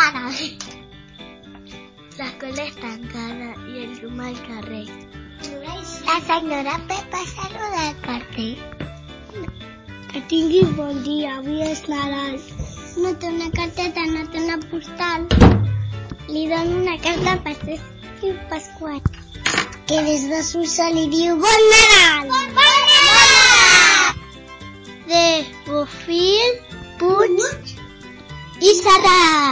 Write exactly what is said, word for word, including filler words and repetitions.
pare. L'escola és tancada i el llum al carrer. La senyora Pepa saluda al carrer. Que tinguis bon dia, avui és Nadal. No té una carteta, no té una postal. Li dono una carta per ser Pasqual. Que des de Suïssa li diu Bon Nadal! Bon Nadal! De Bofill, Puig i Serrat.